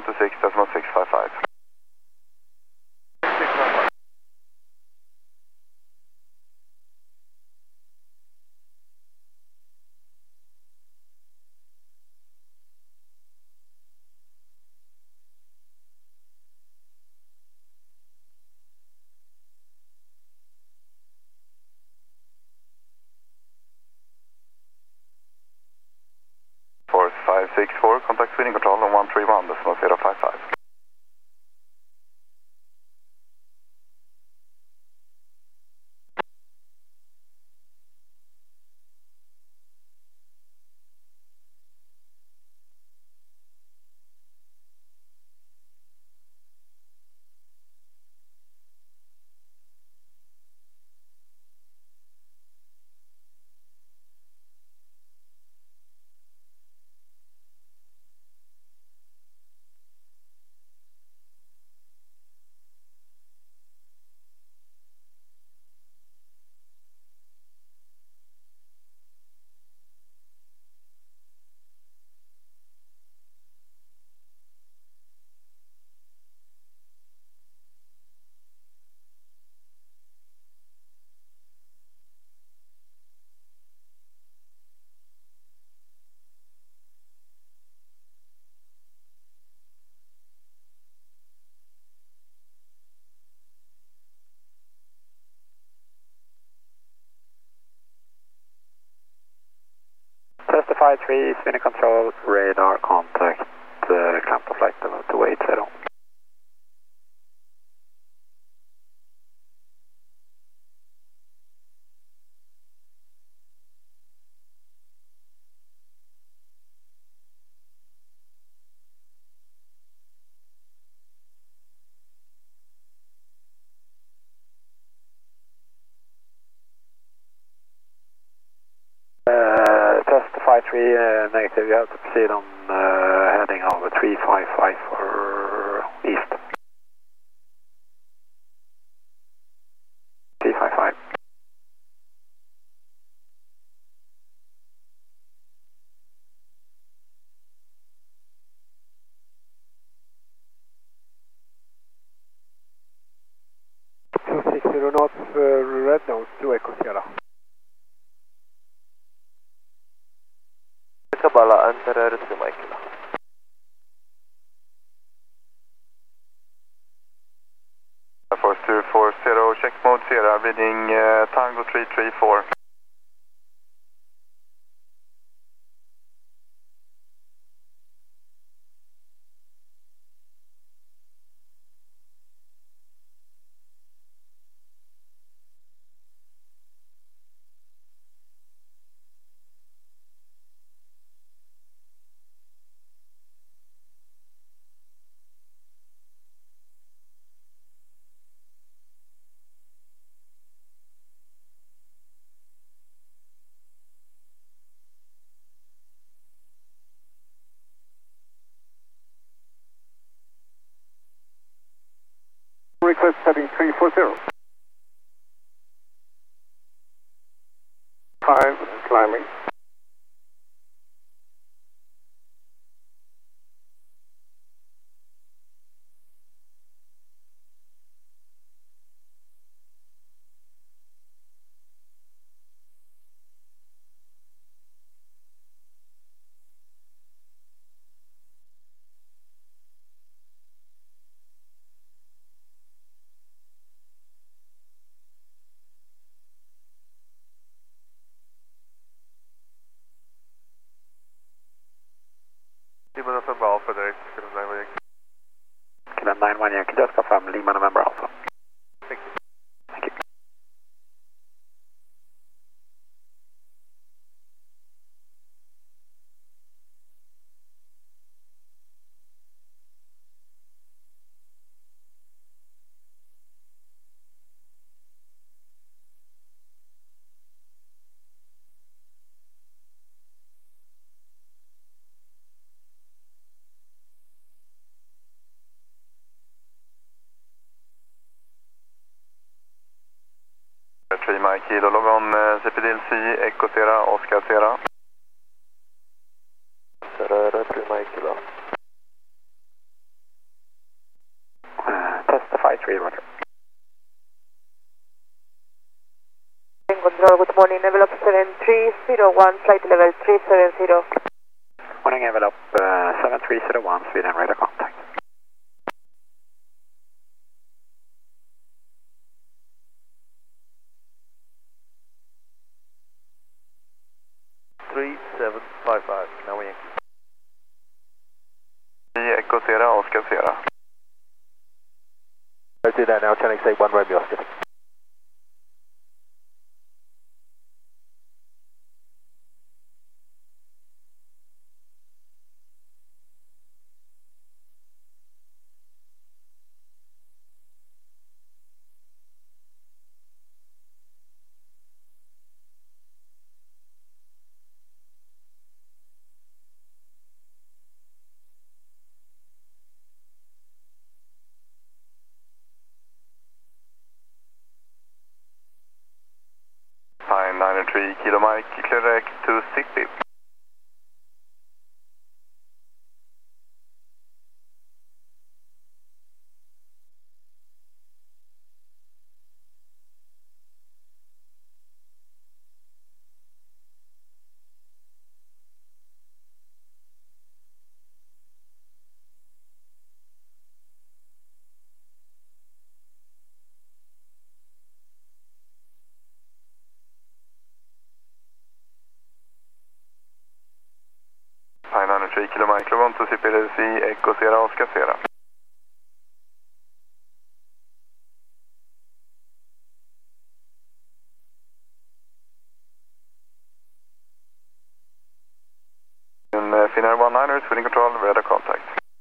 26.655. Force 564, contact Sweden Control on 131.055. Testify 3, Sweden Control, radar contact, clamp to flight level 280. Testify 3, negative, you have to proceed on heading over 355 for east. 355. So 60 knots, red nose, 2 Echo Sierra. Kabbalah, enter to Michael. Force 240, check mode Sierra, reading Tango 334. Request heading 340. 5, climbing. Lima November Alpha direct, Kilo 91 Yankee. Kilo 91 Yankee, just confirm Lima November Alpha. Thank you. Thank you. Mike Kilo, log on CPDLC, Echo Sierra, Oscar Sierra. Sierra 3 Mike Kilo. Control, good morning, envelope 7301, flight level 370. Morning, envelope 7301, Sweden radar contact. Now we Echo Sierra, Oscar Sierra. I'll do that now, Channel 1 Romeo Oscar. Pine 93 Kilo Mike, clear direct to Zigbee. Pine 93 Kilo Mike, log on to CPLC, Echo Sierra, Oscar Sierra. Finnair 19er, Sweden Control, radar contact.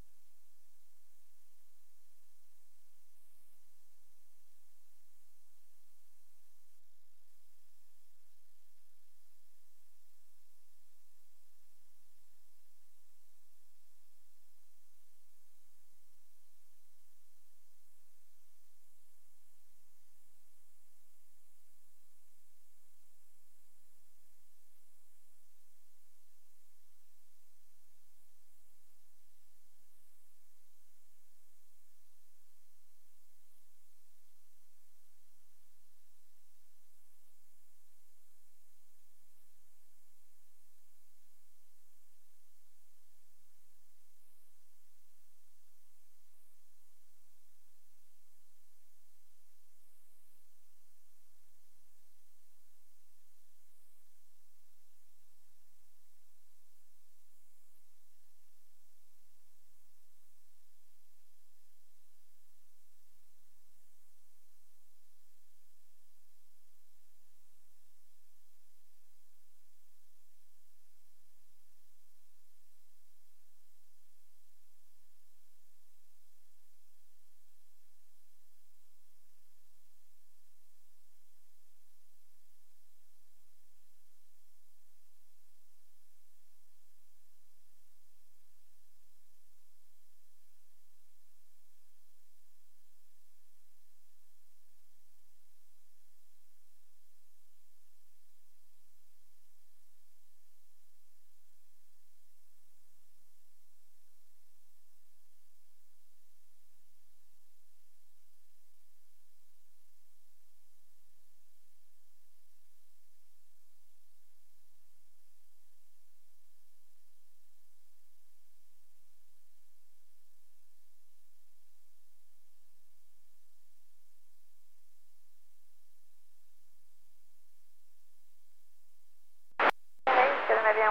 Scandinavian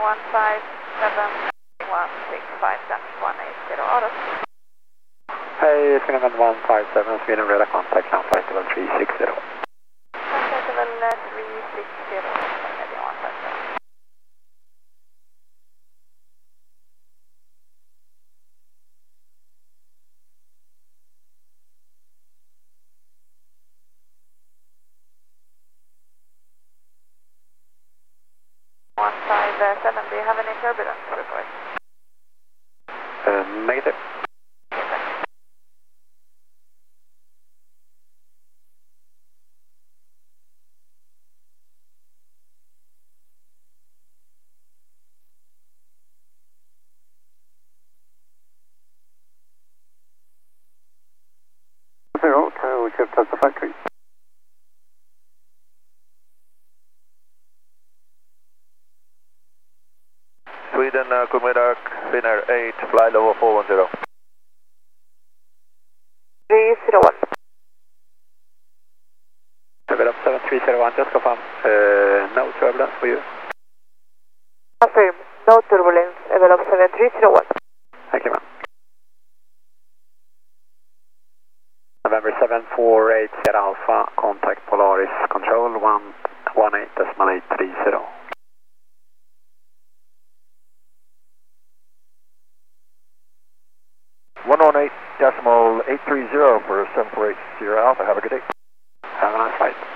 157-165-180 auto. Hey, Finland 157, Sweden radar contact, now flight level 360. Flight level 360, Scandinavian 157. Do you have any turbulence report? Negative. Zero, to shift at the factory. Sweden, goedemiddag, Finnair 8, fly level 410. 301. Level up 7301, just confirm. No turbulence for you. Affirm. No turbulence. Level up 7301. Thank you, ma'am. November 748 Sierra Alpha, contact Polaris Control 118.830. 118.830 for 748 Sierra Alpha. Have a good day. Have a nice flight.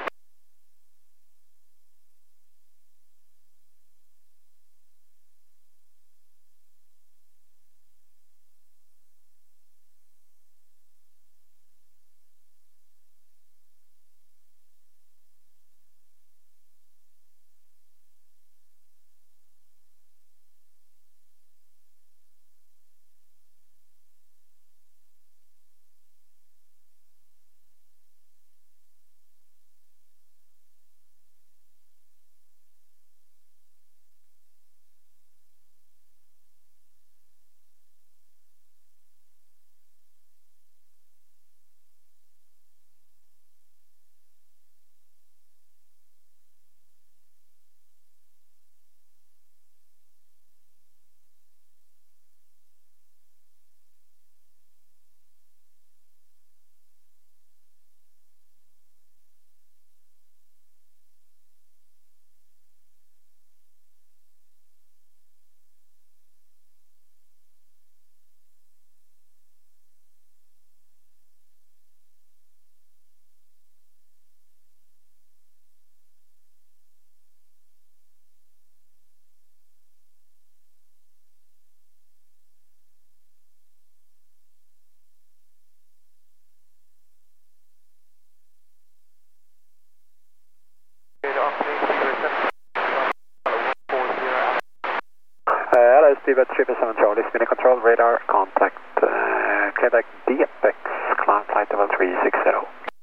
Hello, Steve at 777 Charlie, spinning control, radar, contact, Quebec DFX, climb flight level 360.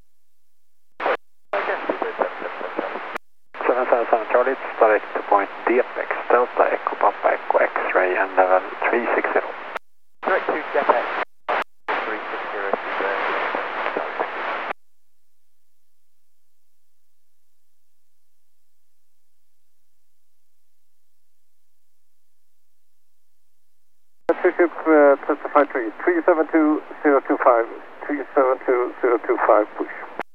777 Charlie, it's direct to point DFX, Delta Echo Papa Echo X-ray and level 360. Direct to DFX 360. Ship testify 372025, 372025, push.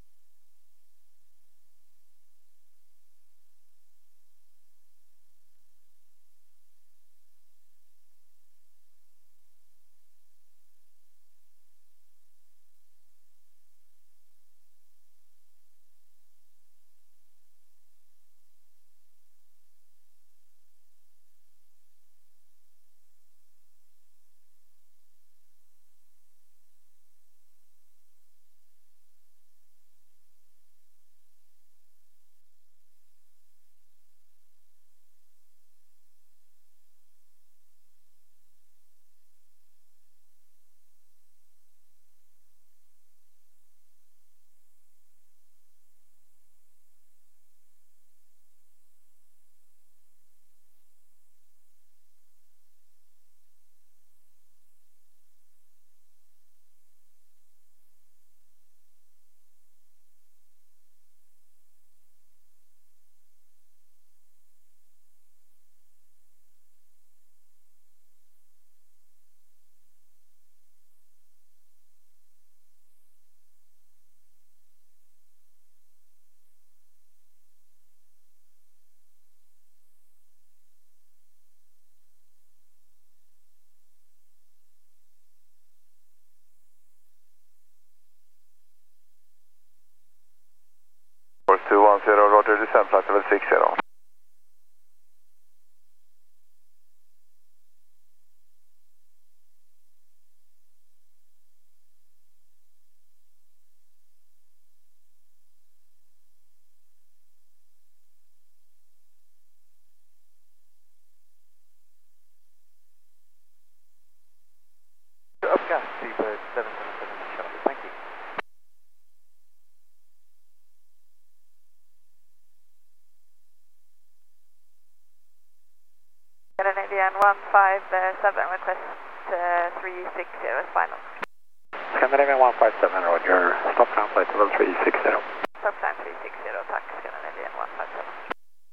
Force 210, Roger, descent flight level 60. Up gas, Seabird 777 Charlie. Thank you. Scandinavian 157, request 360 is final. Scandinavian 157, roger. Stop climb flight level 360. Stop climb 360, tack Scandinavian 157.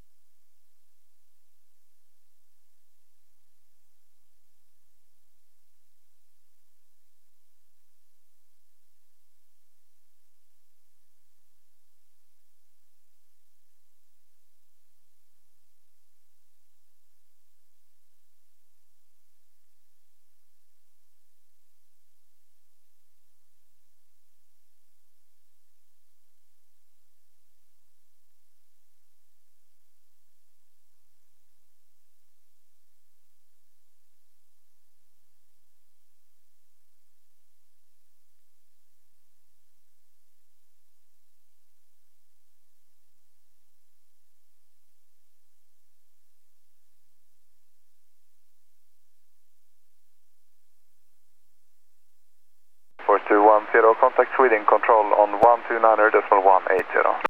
Contact Sweden control on 129.180.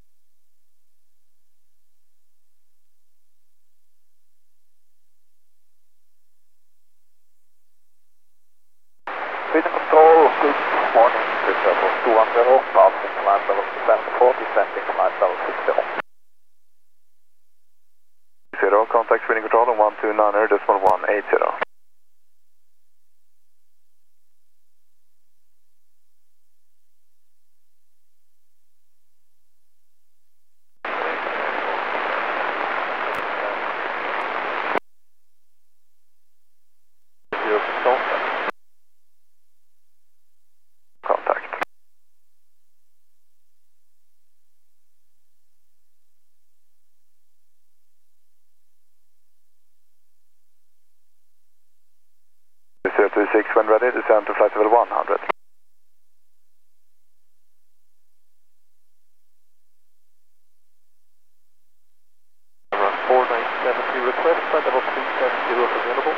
Sweden control, good morning. This level 210, passing climb level 740, sending climb level 60. Contact Sweden control on 129.180. When ready, descend to flight level 100. Run 4970, request flight level 370 available.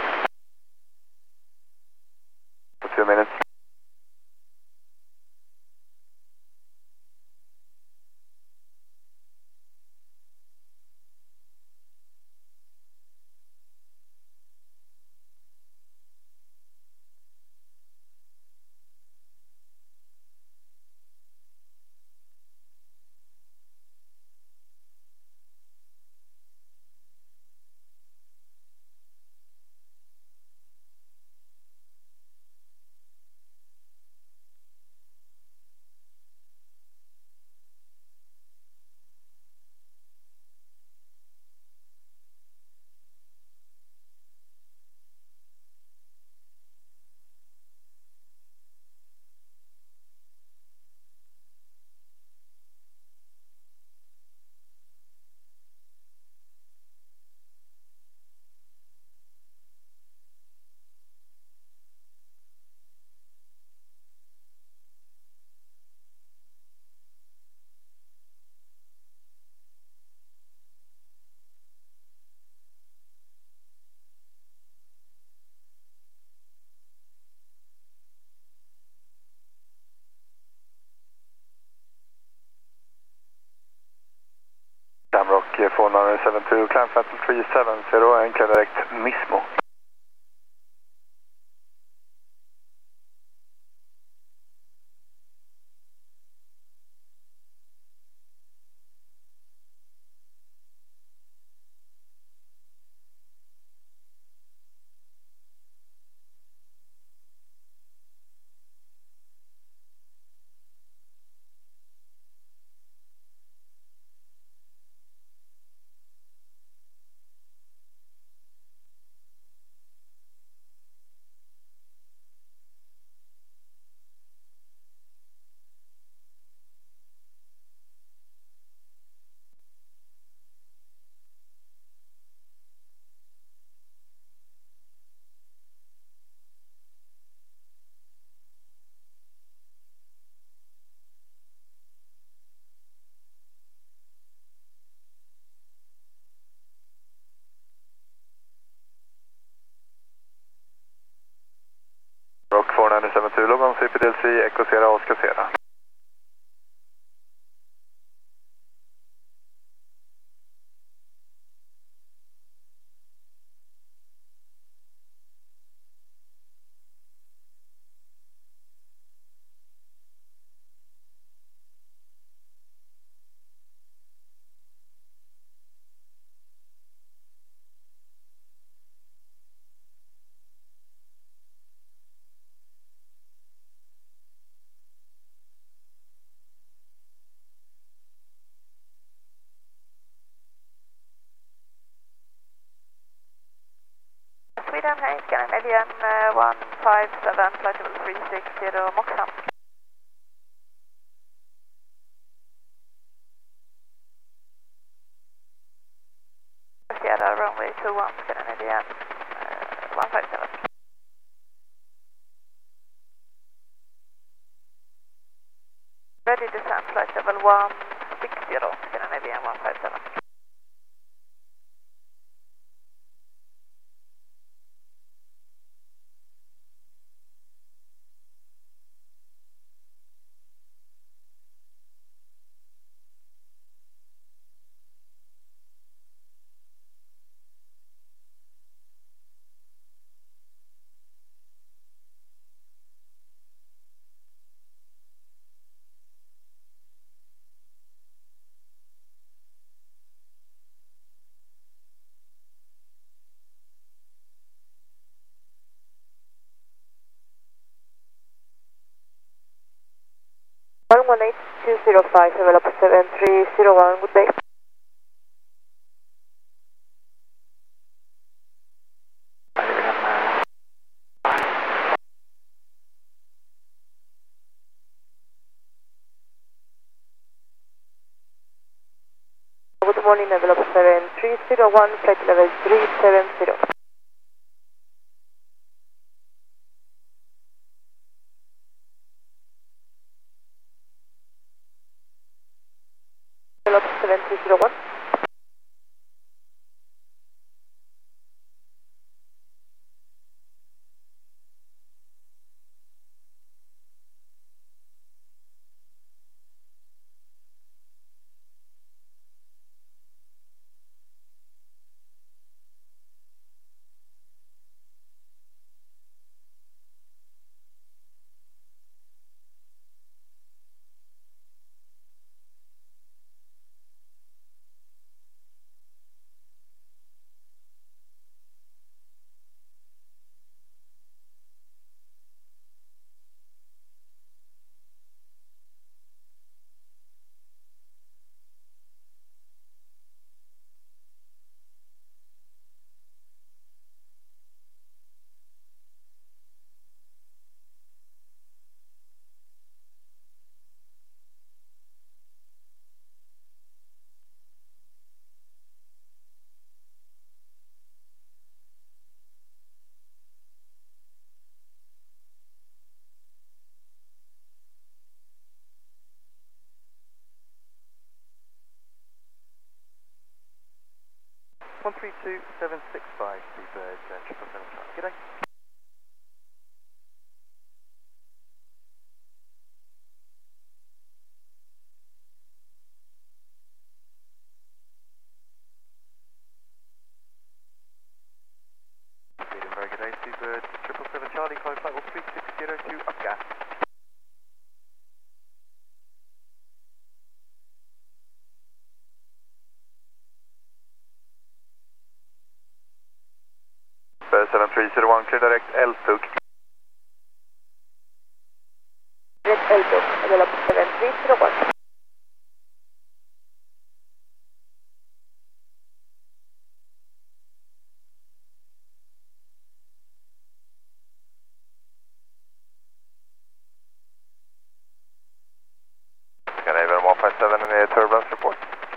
For 2 minutes. Shamrock 4972, climb flight 370 and clear direct Mismo. Sweden, hey, Scandinavian 157, flight level 360, Moxham. Sierra, runway 21, Scandinavian 157. Ready descent, flight level 160, Scandinavian 157. One 18205, develop 7301, good day. Good morning, develop 7301, flight level 370. Develop 7301. One 132.765, Seabird, 777 Charlie. Good day. Feeling very good day, Seabird, 777 Charlie, close flight will 360 to up gas. Bear 7301, clear direct L-Tuk. Direct L2, develop 7301. Scandinavian 157 in the turbulence report.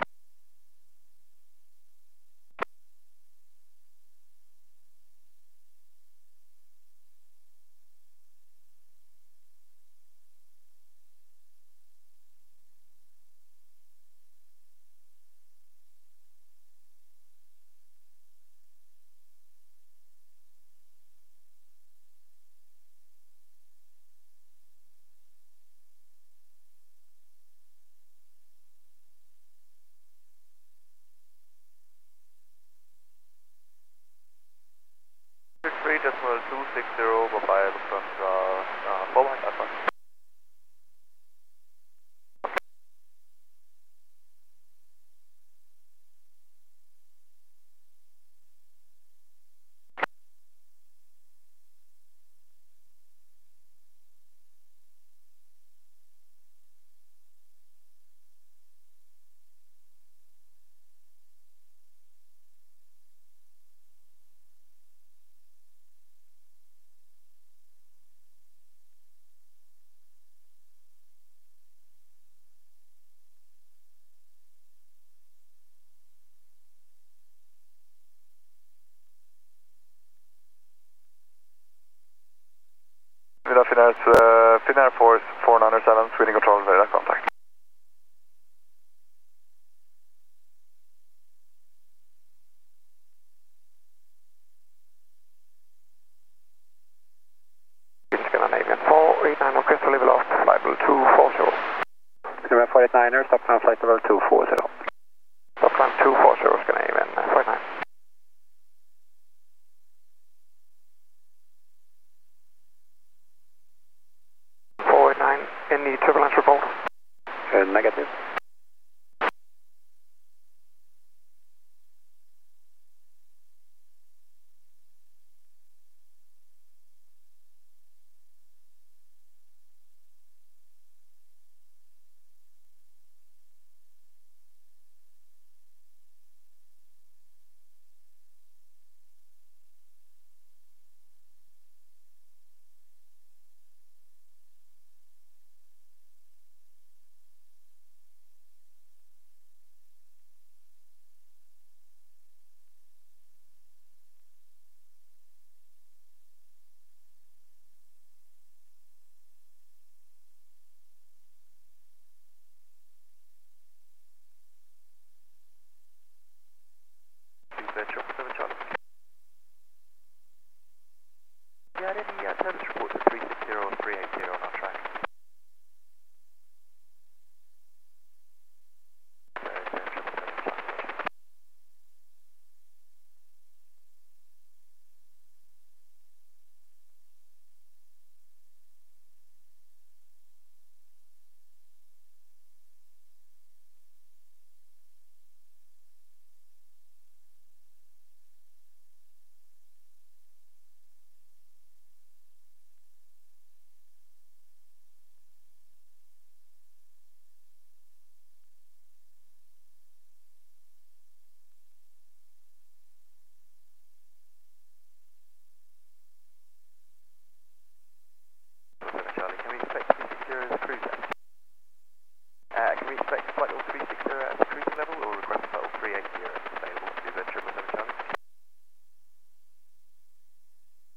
Three decimal 260, bye-bye, Lufthansa, Ballheim, Alpha. Niner, stop climb flight level 240. Stop climb 240, Scandinavian